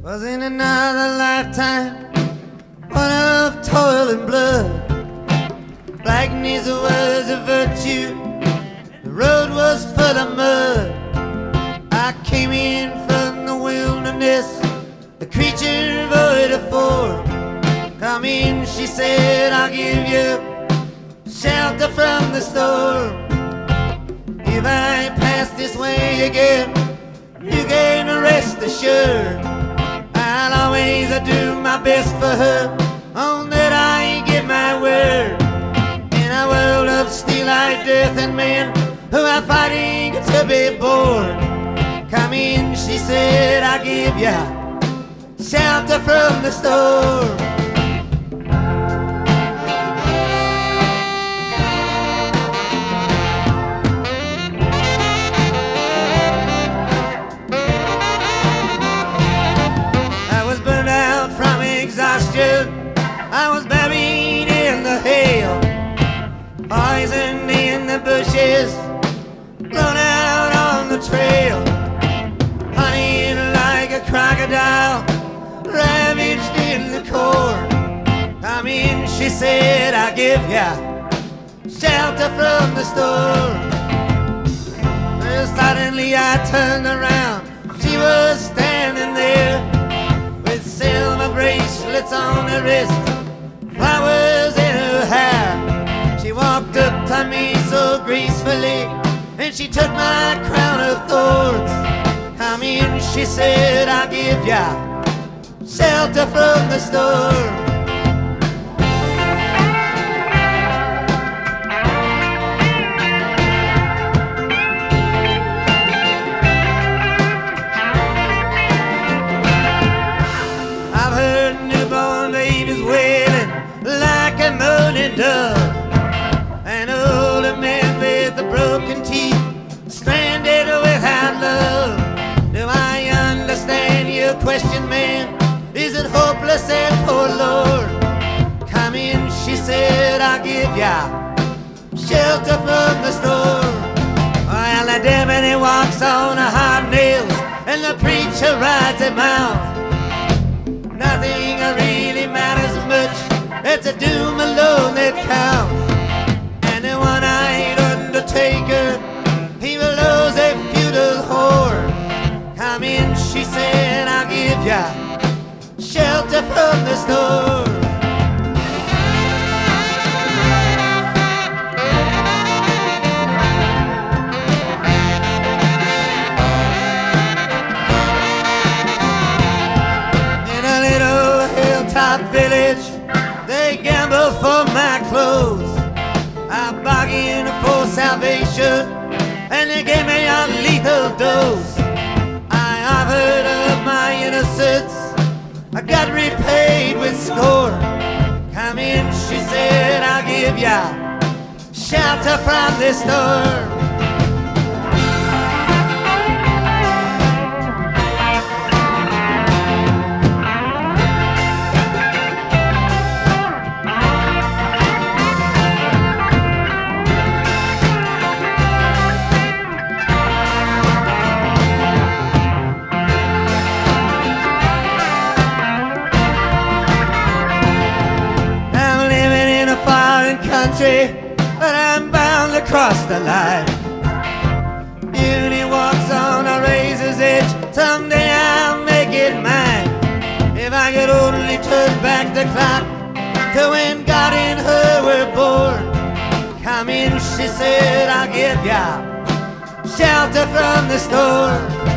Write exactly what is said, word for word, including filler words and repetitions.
Was in another lifetime, one of toil and blood. Blackness was a virtue, the road was full of mud. I came in from the wilderness, the creature void of form. Come in, she said, I'll give you shelter from the storm. If I pass this way again, you can rest assured I'll always do my best for her, on that I give my word. In a world of steel like death and men who are fighting to be born, come in, she said, I'll give ya shelter from the storm. I was buried in the hail, poisoned in the bushes, blown out on the trail, honeyed like a crocodile, ravaged in the corn. Come in, she said, I'll give ya shelter from the storm. Well, suddenly I turned around, she was standing there with silver bracelets on her wrist, flowers in her hair. She walked up to me so gracefully, and she took my crown of thorns. Come in, she said, I'll give ya shelter from the storm. Dove, an older man with the broken teeth, stranded without love. Do I understand your question, man? Is it hopeless and forlorn? Come in, she said, I'll give ya shelter from the storm. Well, the deputy walks on a hard nails, and the preacher rides him out. Nothing really matters much, it's a doom alone that counts. And the one-eyed undertaker, he blows a feudal horn. Come in, she said, I'll give ya shelter from the storm. In a little hilltop village, they gamble for my clothes. I bargained for salvation, and they gave me a lethal dose. I offered up my innocence, I got repaid with scorn. Come in, she said, I'll give ya shelter from this storm. Country, but I'm bound to cross the line. Beauty walks on a razor's edge, someday I'll make it mine. If I could only turn back the clock to when God and her were born. Come in, she said, I'll give ya shelter from the storm.